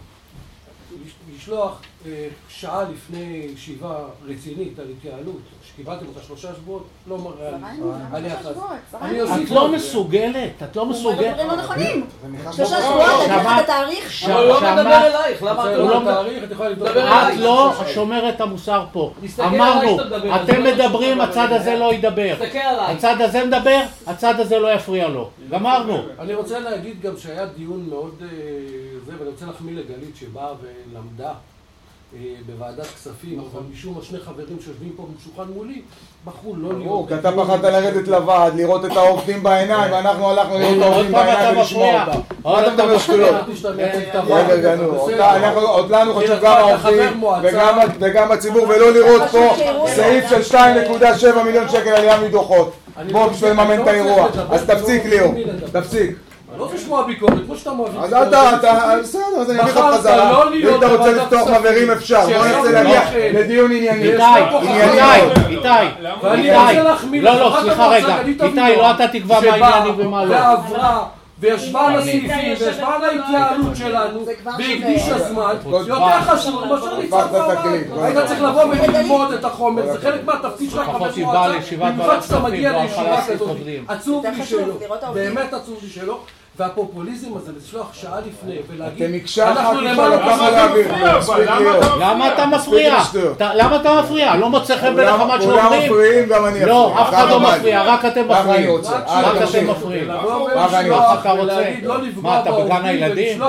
לשלוח אה, שעה לפני ישיבה רצינית על התייעלות, שקיבלתם אותה שלושה שבועות, לא מראה על יחס. אני את אוסיף לא על זה. מסוגלת, את לא מסוגלת. דברים לא נכונים. זה שלושה נכנס שבועות, אני אגיד לך שמעת? את התאריך. ש- הוא לא שמעת? מדבר אלייך, למה זה אתה הוא לא לא- תאריך, את יכולה לבדוק. מדבר את אליי. את לא שומרת המוסר פה. תסתכל עליי אמרנו, שאתה מדבר, אז אתם לא מדברים, תסתכל הצד עליי. הזה לא ידבר. תסתכל עליי. הצד הזה מדבר, הצד הזה לא יפריע לו. גמרנו. אני רוצה להגיד גם שהיה דיון מאוד אה, זה, ואני רוצה להחמיא לגלית שבאה ולמדה אה, בוועדת כספים, אבל משום מה שני חברים שיושבים פה בשולחן מולי, בחרו לא להיות... ברור, כי אתה פחדת לרדת לוועד, לראות את העובדים בעיניים, ואנחנו הלכנו לראות את העובדים עוד פעם בעיניים אתה ולשמוע מפריע. אותם. עוד מה אתה מדבר שטויות? רגע, גנו, עוד לנו חשוב גם העובדים וגם הציבור, ולא לראות פה סעיף של שתיים נקודה שבע מיליון שקל עלייה מדוחות. בוא, בשביל לממן את האירוע. אז תפסיק ליאור, תפסיק. לא לשמוע ביקורת, כמו שאתה מוביל. אז אתה, אתה, בסדר, אז אני אביא לך חזרה. אם אתה רוצה לפתוח חברים אפשר, בוא נצא להגיע לדיון ענייני. איתי, איתי, איתי, לא, לא, סליחה רגע, איתי, לא אתה תקבע מה ענייני ומה לא. ועברה, וישבה על הסעיפים, וישבה על ההתייעלות שלנו, והקדישה זמן, יותר חשוב, מאשר ניצח בעולם. היית צריך לבוא וללמוד את החומר, זה חלק מהתפקיד שלך כחבר מועצה, במיוחד שאתה מגיע לישיבה כזאת. עצוב לי שלא, באמת עצוב לי שלא. והפופוליזם הזה, לשלוח שעה לפני ולהגיד, אתם הקשב חקיפה לקחה לאוויר, למה אתה מפריע? למה אתה מפריע? לא מוצא חן בעיניך מה שאומרים? כולם מפריעים, גם אני אפריע. לא, אף אחד לא מפריע, רק אתם מפריעים. רק אתם מפריעים. מה אתה רוצה? מה, אתה בגן הילדים?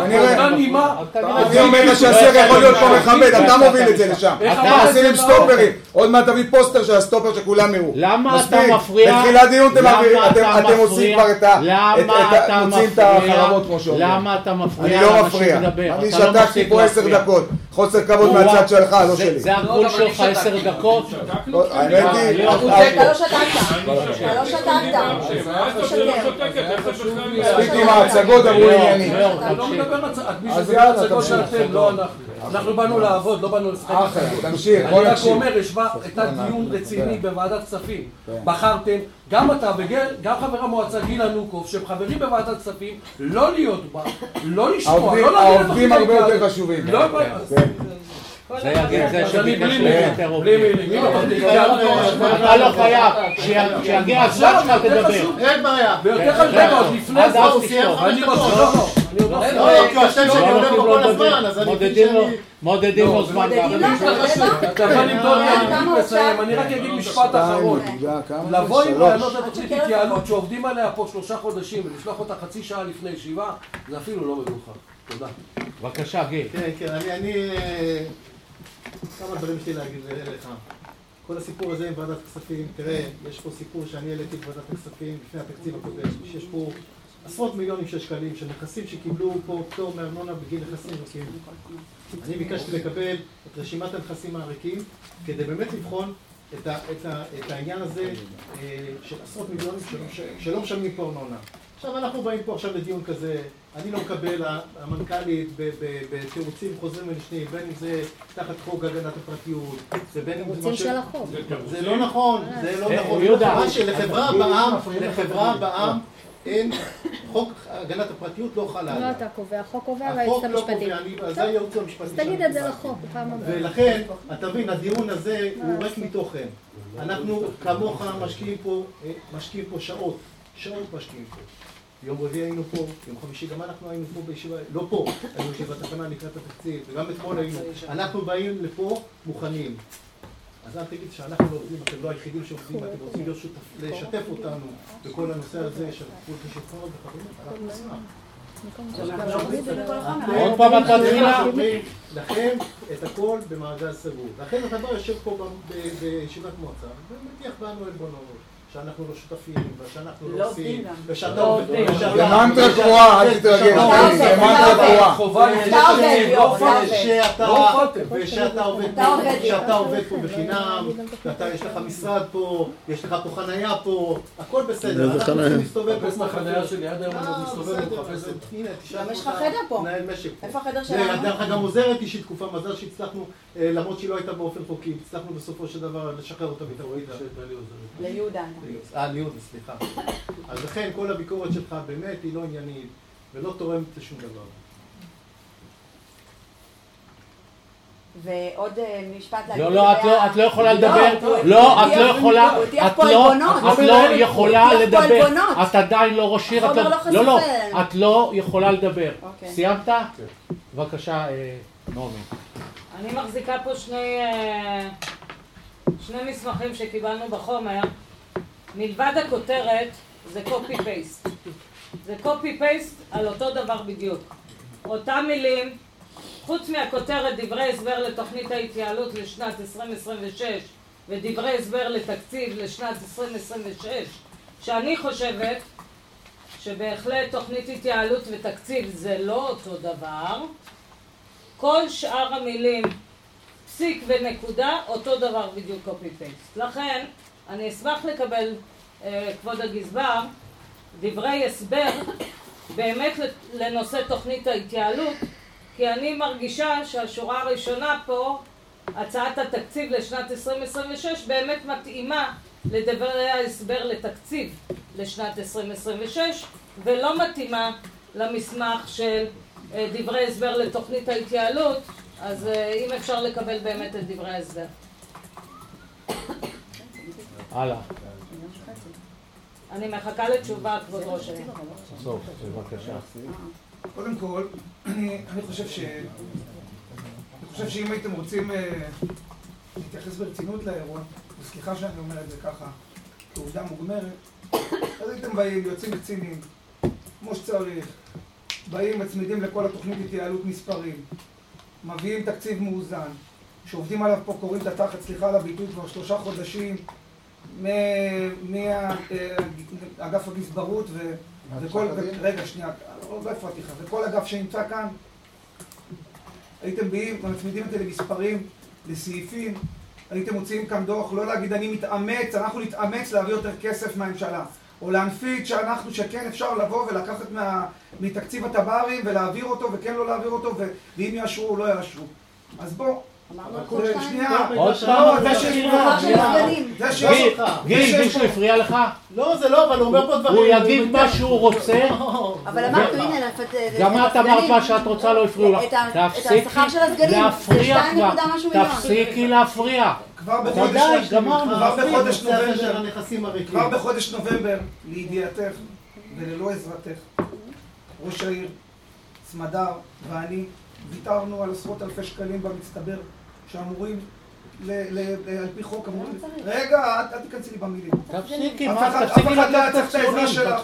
אני אומר לך שהסר יכול להיות פה מכבד, אתה מוביל את זה לשם. אתה עושים עם סטופרים. עוד מעט תביא פוסטר של הסטופר שכולם יראו. למה אתה מפריע? בתחילת דיון אתם עושים כבר את ה... את החרבות כמו שאומרים. למה אתה מפריע? אני לא מפריע. אני שתקתי פה עשר דקות. חוסר כבוד מהצד שלך, לא שלי. זה הגבול שלך עשר דקות? האמת היא... אתה לא שתקת. אתה לא שתקת. מספיק עם ההצגות אמרו ענייני. אני לא מדבר על הצגות שאתם, לא אנחנו. אנחנו באנו לעבוד, לא באנו לשחק. תמשיך, בוא נקשיב. אני רק אומר, הייתה דיון רציני בוועדת כספים. בחרתם, גם אתה וגם חבר המועצה גילה נוקוב, שהם חברים בוועדת כספים, לא להיות בה, לא לשמוע, לא להגיד העובדים הרבה יותר חשובים. זה יגיד, זה שביקש יותר עובדים. בלי מילים. אתה לא חייב, שיגיע הזמן שלך תדבר. אין בעיה. ויותר חשוב עוד לפני זה, אני מסכים, לא, לא. לא, כי השם שאני עובד פה כל הזמן, אז אני חושב שאני... מודדים לו זמן. אתה בא למדוד לי, מסיים, אני רק אגיד משפט אחרון. לבוא עם רעיונות לתוכנית התייעלות שעובדים עליה פה שלושה חודשים ולשלוח אותה חצי שעה לפני ישיבה, זה אפילו לא מגוחך. תודה. בבקשה, גיל. כן, כן, אני... כמה דברים שלי להגיד לך. כל הסיפור הזה עם ועדת כספים, תראה, יש פה סיפור שאני העליתי בוועדת הכספים לפני התקציב הקודם, שיש פה עשרות מיליונים של שקלים של נכסים שקיבלו פה פטור מארנונה בגין נכסים ריקים. אני ביקשתי לקבל את רשימת הנכסים העריקים כדי באמת לבחון את, ה, את, ה, את העניין הזה של עשרות מיליונים שלא, שלא משלמים פה ארנונה. עכשיו אנחנו באים פה עכשיו לדיון כזה, אני לא מקבל, המנכ"לית בתירוצים חוזרים ונשנים, בין אם זה תחת חוק הגנת הפרטיות, ובין אם זה משהו... זה לא נכון, זה לא נכון. מה שלחברה בעם, לחברה בעם, אין, חוק הגנת הפרטיות לא חל עליה. לא אתה קובע, החוק קובע והיועצת המשפטית. החוק לא קובע, זה הייעוץ המשפטי. אז תגיד את זה לחוק, פעם הבאה. ולכן, אתה מבין, הדיון הזה הוא ריק מתוכן. אנחנו כמוך משקיעים פה, משקיעים פה שעות, שעות משקיעים פה. יום רביעי היינו פה, יום חמישי גם אנחנו היינו פה בישיבה, לא פה, היינו בישיבת הכנה לקראת התקציב, וגם אתמול היינו. אנחנו באים לפה מוכנים. אז אל תגיד שאנחנו לא עובדים, אתם לא היחידים שעובדים, אתם רוצים לשתף אותנו בכל הנושא הזה של טיפול בשיטפונות וכדומה, אנחנו נשמח. עוד פעם אתה תחילה? לכן את הכל במעגל סגור. לכן אתה בא יושב פה בישיבת מועצה, ומטיח בנו עלבונות. שאנחנו לא שותפים, ושאנחנו לא עושים, ושאתה עובד. זה מנטרה קבועה, אל תתרגש, זה מנטרה קבועה. ושאתה עובד פה בחינם, יש לך משרד פה, יש לך פה חנייה פה, הכל בסדר. אנחנו צריכים להסתובב פה. בחנייה שלי, עד היום אני מסתובב ומחפש את זה. יש לך חדר פה? איפה החדר שלנו? דרך אגב עוזרת אישית תקופה, מזל שהצלחנו, למרות שהיא לא הייתה באופן חוקי, הצלחנו בסופו של דבר לשחרר אותה מתאורידה. ליהודה. אה, ליהודה, סליחה. אז לכן כל הביקורת שלך באמת היא לא עניינית ולא תורמת לשום דבר. ועוד משפט להגיד... לא, לא, את לא יכולה לדבר. לא, את לא יכולה... את לא יכולה לדבר. את עדיין לא ראש עיר. לא, לא, את לא יכולה לדבר. סיימת? בבקשה, נעמי. אני מחזיקה פה שני... שני מסמכים שקיבלנו בחומר. מלבד הכותרת זה קופי פייסט. זה קופי פייסט על אותו דבר בדיוק. אותם מילים, חוץ מהכותרת דברי הסבר לתוכנית ההתייעלות לשנת עשרים עשרים ושש ודברי הסבר לתקציב לשנת עשרים עשרים ושש, שאני חושבת שבהחלט תוכנית התייעלות ותקציב זה לא אותו דבר. כל שאר המילים, פסיק ונקודה, אותו דבר בדיוק קופי פייסט. לכן אני אשמח לקבל, כבוד הגזבר, דברי הסבר באמת לנושא תוכנית ההתייעלות, כי אני מרגישה שהשורה הראשונה פה, הצעת התקציב לשנת עשרים עשרים ושש, באמת מתאימה לדברי ההסבר לתקציב לשנת עשרים עשרים ושש, ולא מתאימה למסמך של דברי הסבר לתוכנית ההתייעלות, אז אם אפשר לקבל באמת את דברי ההסבר. הלאה. אני מחכה לתשובה, כבוד ראש העיר. סוף, בבקשה. קודם כל, אני חושב ש... אני חושב שאם הייתם רוצים להתייחס ברצינות לאירוע, וסליחה שאני אומר את זה ככה, כעובדה מוגמרת, אז הייתם באים, יוצאים קצינים, כמו שצריך, באים, מצמידים לכל התוכנית התייעלות מספרים, מביאים תקציב מאוזן, שעובדים עליו פה, קוראים את התחת, סליחה על הביטוי, כבר שלושה חודשים, מאגף הגזברות וכל... רגע, שנייה, לא הפרעתי לך, וכל אגף שנמצא כאן, הייתם באים ומצמידים את זה למספרים, לסעיפים, הייתם מוציאים כאן דוח, לא להגיד אני מתאמץ, אנחנו נתאמץ להביא יותר כסף מהממשלה, או להנפיץ שאנחנו, שכן אפשר לבוא ולקחת מה, מתקציב הטב"רים ולהעביר אותו וכן לא להעביר אותו, ואם יאשרו או לא יאשרו. אז בוא, שנייה, עוד פעם, זה שיש פה, גיל, מישהו הפריע לך? לא, זה לא, אבל הוא אומר פה דברים. הוא יגיד מה שהוא רוצה. אבל אמרנו, הנה, גם את אמרת מה שאת רוצה, לא הפריעו לך. את השכר של הסגנים, להפריע כבר, תפסיקי להפריע. כבר בחודש נובמבר, כבר בחודש נובמבר, לידיעתך וללא עזרתך, ראש העיר, סמדר ואני, ויתרנו על עשרות אלפי שקלים במצטבר שאמורים, על פי חוק אמורים... רגע, אל תיכנסי לי במילים. תפסיקי, אף מה? אחד לא היה צריך את העזרה שלה.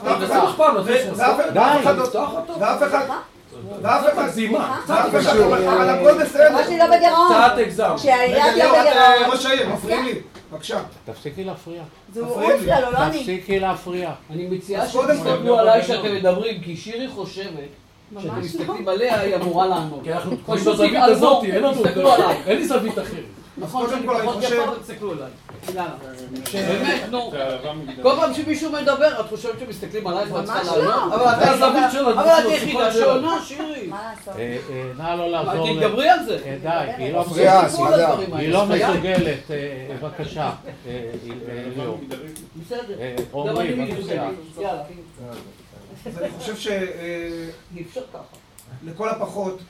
ואף אחד... ואף אחד... ואף אחד... אבל הכל בסדר. מה שהיא לא בגירעון. קצת אגזם. שהעיריית לא בגירעון. ראש העיר, מפריעים לי. בבקשה. תפסיקי להפריע. זה הוא הפריע לו, לא אני. תפסיקי להפריע. אני מציעה שתסתכלו עליי שאתם מדברים, כי שירי חושבת שאתם מסתכלים עליה, היא אמורה לענות. כי אנחנו תקועים בזווית הזאת, אין לנו אין לי זווית אחרת. נכון שאני פחות יפה ותסתכלו עליי. באמת, נו. כל פעם שמישהו מדבר, את חושבת שמסתכלים עלייך ואת צריכה לענות? אבל אתה הזווית של הדבר. אבל את יחידה שעונה, שירי. מה לעשות? נא לא לעזור. תתגברי על זה. די, היא לא מסוגלת. בבקשה. בסדר. עומרי, בבקשה. אז אני חושב ש... נפשר ככה. לכל הפחות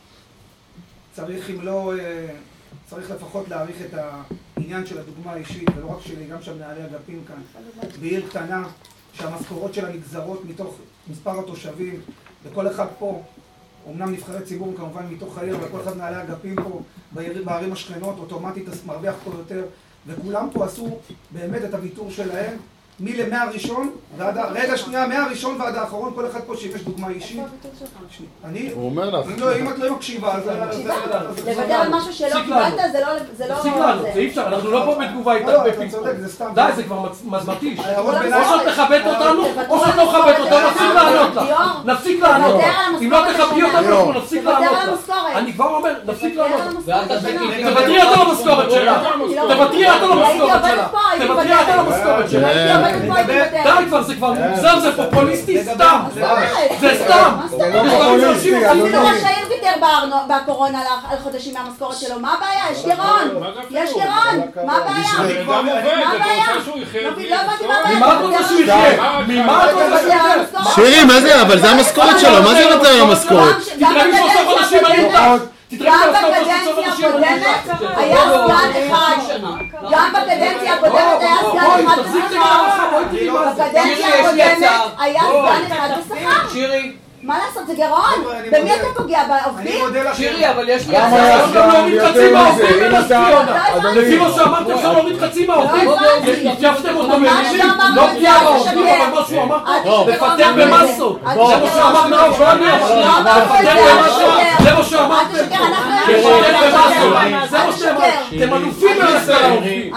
צריך, אם לא... צריך לפחות להעריך את העניין של הדוגמה האישית, ולא רק שלי, גם של מנהלי אגפים כאן, בעיר קטנה, שהמשכורות שלה נגזרות מתוך מספר התושבים, וכל אחד פה, אומנם נבחרי ציבור כמובן מתוך העיר, אבל כל אחד מנהלי אגפים פה, בערים השכנות, אוטומטית מרוויח פה יותר, וכולם פה עשו באמת את הוויתור שלהם, מלמה הראשון ועד... רגע, שנייה, מהראשון ועד האחרון, כל אחד פה שימש דוגמה אישית. אני... הוא אומר לך. אם את לא מקשיבה, אז... לוותר על משהו שלא קיבלת, זה לא... תפסיק לנו, זה אי אפשר, אנחנו לא פה בתגובה איתך בפינג-פונג. די, זה כבר מתיש. או שאת תכבד אותנו, או שאת לא מכבד אותנו, נפסיק לענות לך. נפסיק לענות. אם לא תכבדי אותנו, אנחנו נפסיק לענות לך. אני כבר אומר, נפסיק לענות. תוותרי את על המשכורת שלה. תוותרי את על המשכורת שלה. תוותרי את על המשכורת שלה. די כבר, זה כבר מוגזם, זה פופוליסטי סתם. זה סתם. אפילו ראש העיר ויתר בקורונה על חודשים מהמשכורת שלו. מה הבעיה? יש גירעון. יש גירעון. מה הבעיה? מה הבעיה? לא באתי מה הבעיה. ממה את רוצה שהוא יחיה? ממה את רוצה שהוא יחיה? שירי, מה זה? אבל זה המשכורת שלו, מה זה נותן לו המשכורת? תתראה לי שלושה חודשים אני אותה. גם בקדנציה הקודמת היה סגן אחד. גם בקדנציה הקודמת היה סגן אחד בשכר. בקדנציה הקודמת היה סגן אחד בשכר. שירי. מה לעשות? זה גירעון? במי אתה פוגע? בעובדים? שירי, אבל יש לי... אפשר גם להוריד חצי מהעובדים בנס-ציונה. לפי מה שאמרתם, אפשר להוריד חצי מהעובדים. התייפתם אותו במילים, לא פגיעה בעובדים, אבל מה שהוא אמר, לפטר במסות. זה מה שאמרנו, לא אני אמרנו. לפטר במסות, זה מה שאמרתם. לפטר במסות, זה מה שאמרתם. אתם אלופים בלסתר העובדים.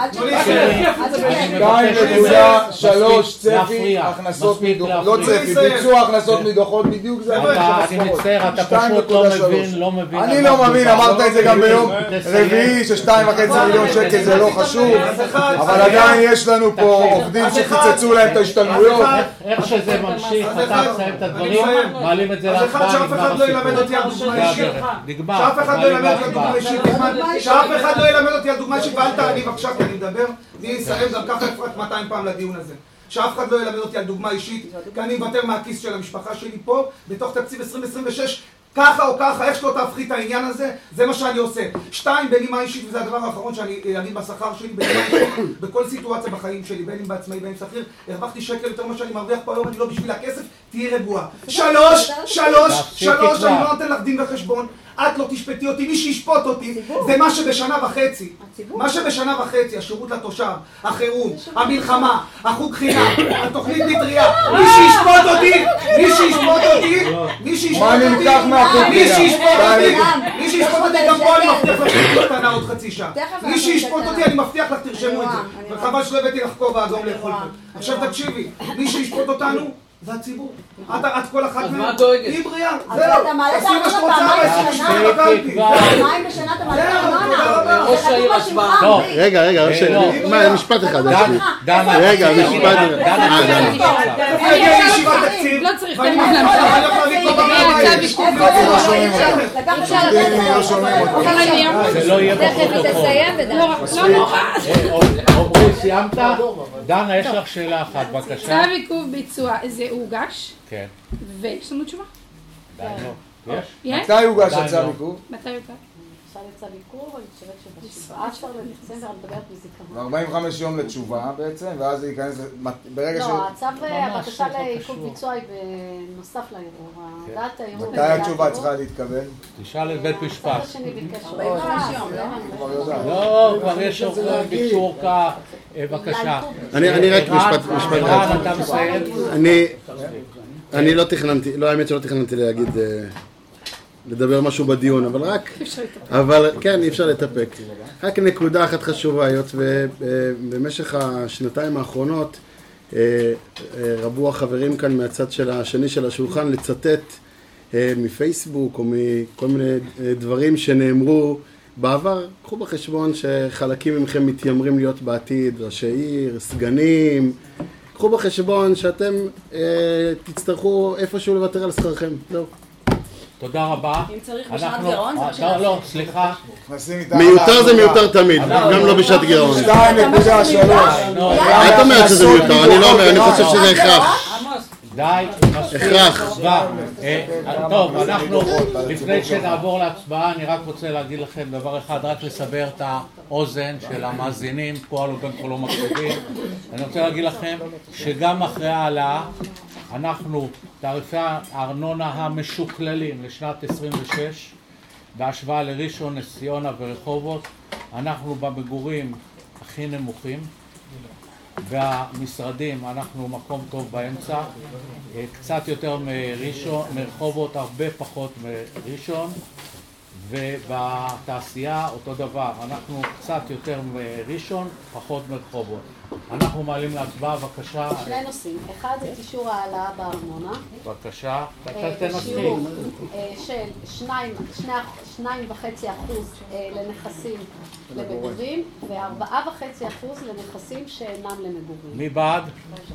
שתיים נקודה שלוש צפי, הכנסות מדוחות, לא צפי, ביצוע הכנסות מדוחות בדיוק. בדיוק זה. אני מצטער, אתה פשוט לא מבין, לא מבין. אני לא מבין, אמרת את זה גם ביום רביעי, ששתיים וחצי מיליון שקל זה לא חשוב, אבל עדיין יש לנו פה עובדים שקיצצו להם את ההשתלמויות. איך שזה ממשיך, אתה מסיים את הדברים, מעלים את זה להצבעה, שאף אחד לא ילמד אותי על דוגמה אישית. שאף אחד לא ילמד אותי על דוגמה אישית. שאף אחד לא ילמד אותי על דוגמה אישית, ואל תעני בבקשה כי אני מדבר, ואני אסיים גם ככה אפרת מאתיים פעם לדיון הזה. שאף אחד לא ילמד אותי על דוגמה אישית, כי אני מוותר מהכיס של המשפחה שלי פה, בתוך תקציב עשרים עשרים ושש, ככה או ככה, איך שלא תהפכי את העניין הזה, זה מה שאני עושה. שתיים, בנימה אישית, וזה הדבר האחרון שאני אגיד בשכר שלי, בנימה אישית, בכל סיטואציה בחיים שלי, בין אם בעצמאי, בין אם שכיר, הרווחתי שקל יותר מה שאני מרוויח פה היום, אני לא בשביל הכסף, תהיי רגועה. שלוש, שלוש, שלוש, אני לא נותן לך דין וחשבון. את לא תשפטי אותי, מי שישפוט אותי זה מה שבשנה וחצי, מה שבשנה וחצי, השירות לתושב, החירום, המלחמה, החוג חינם, התוכנית מטריה, מי שישפוט אותי, מי שישפוט אותי, מי שישפוט אותי, מי שישפוט אותי, מי שישפוט אותי, גם פה אני מבטיח לך תרשמו קטנה עוד חצי שעה, מי שישפוט אותי אני מבטיח לך תרשמו את זה, וחבל שלא הבאתי לך כובע אדום לאכול פה. עכשיו תקשיבי, מי שישפוט אותנו זה הציבור. את כל אחת מהם. היא בריאה. זהו. תעשי מה שאת רוצה. פעמיים בשנה אתה מעלה ארנונה. ראש העיר הצבעה. רגע, רגע, מה, משפט אחד. רגע, משפט אחד. לא צריך זה לא יהיה בפרוטוקול. לא נורא. אוקיי, סיימת? דנה, יש לך שאלה אחת, בבקשה. צו עיכוב ביצוע, זה הוגש? כן. ויש לנו תשובה? די לא. יש? יש? מתי הוגש הצו עיכוב? מתי הוגש? אפשר לצו עיכוב, אני חושבת שבשבעה עשר לדצמבר אני מדברת בזיכרון. ארבעים וחמישה יום לתשובה בעצם, ואז זה ייכנס ברגע ש... לא, הצו, הבקשה לעיכוב ביצוע היא בנוסף לערעור. דעת הערעור... מתי התשובה צריכה להתקבל? תשאל את בית משפט. הצד השני ביקש ארבעים וחמישה יום, לא? לא, כבר יש אורחים ביקשו אורכה, בבקשה. אני רק משפט אחד. ערן, אתה מסיים? אני לא תכננתי, לא האמת שלא תכננתי להגיד... לדבר משהו בדיון, אבל רק, אבל כן, אי אפשר לטפק. רק נקודה אחת חשובה, היות ובמשך השנתיים האחרונות רבו החברים כאן מהצד של השני של השולחן לצטט מפייסבוק או מכל מיני דברים שנאמרו בעבר. קחו בחשבון שחלקים ממכם מתיימרים להיות בעתיד, ראשי עיר, סגנים. קחו בחשבון שאתם תצטרכו איפשהו לוותר על שכרכם. זהו. תודה רבה. אם צריך בשעת גירעון, זה מה שנעשה. לא, סליחה. מיותר זה מיותר תמיד, גם לא בשעת גירעון. שתיים נקודה שלוש. את אומרת שזה מיותר, אני לא אומר, אני חושב שזה הכרח. די, הכרח. טוב, אנחנו, לפני שנעבור להצבעה, אני רק רוצה להגיד לכם דבר אחד, רק לסבר את האוזן של המאזינים, פה בין כל לא מקשיבים. אני רוצה להגיד לכם שגם אחרי העלאה, אנחנו, תעריפי הארנונה המשוקללים לשנת עשרים ושש, בהשוואה לראשון, נס ציונה ורחובות, אנחנו במגורים הכי נמוכים, והמשרדים אנחנו מקום טוב באמצע, קצת יותר מראשון, מרחובות, הרבה פחות מראשון, ובתעשייה אותו דבר, אנחנו קצת יותר מראשון, פחות מרחובות. אנחנו מעלים להצבעה, בבקשה. שני נושאים, אחד זה אישור העלאה בארנונה. בבקשה, בשיעור של שניים וחצי אחוז לנכסים למגורים וארבעה וחצי אחוז לנכסים שאינם למגורים. מי בעד?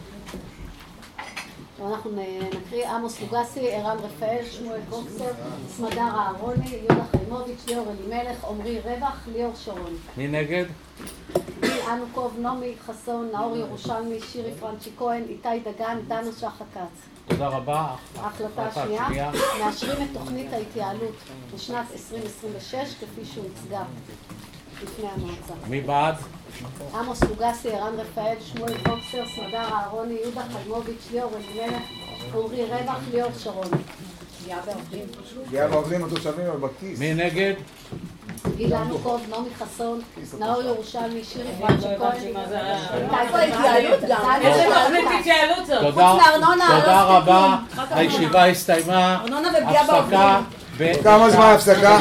ואנחנו נקריא עמוס לוגסי, ערן רפאל, שמואל בוקסר, סמדר אהרוני, יהודה חיימוביץ', ליאור אלימלך, עמרי רווח, ליאור שרון. מי נגד? גיל אנוקוב, נעמי חסון, נאור ירושלמי, שירי פרנצ'י כהן, איתי דגן, דנו שחה כץ. תודה רבה. ההחלטה השנייה, מאשרים את תוכנית ההתייעלות לשנת עשרים עשרים ושש כפי שהוצגה לפני המועצה. מי בעד? עמוס לוגסי, ערן רפאל, שמואל בוקסר, סמדר אהרוני, יהודה חיימוביץ', ליאור אלימלך, עמרי רווח, ליאור שרון. פגיעה בעובדים. פגיעה בעובדים התושבים בכיס. מי נגד? גיל אנוקוב, נעמי חסון, נאור ירושלמי, שירי פרנצ'י כהן. איפה ההתייעלות גם? איזה תוכנית התייעלות זאת? תודה רבה, הישיבה הסתיימה. ארנונה ופגיעה בעובדים. כמה זמן הפסקה?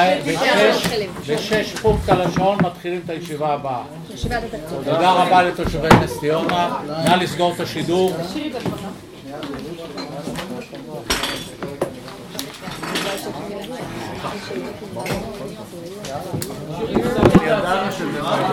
בשש פונקט על השעון מתחילים את הישיבה הבאה. תודה רבה לתושבי נס ציונה. נא לסגור את השידור. ידענו שזה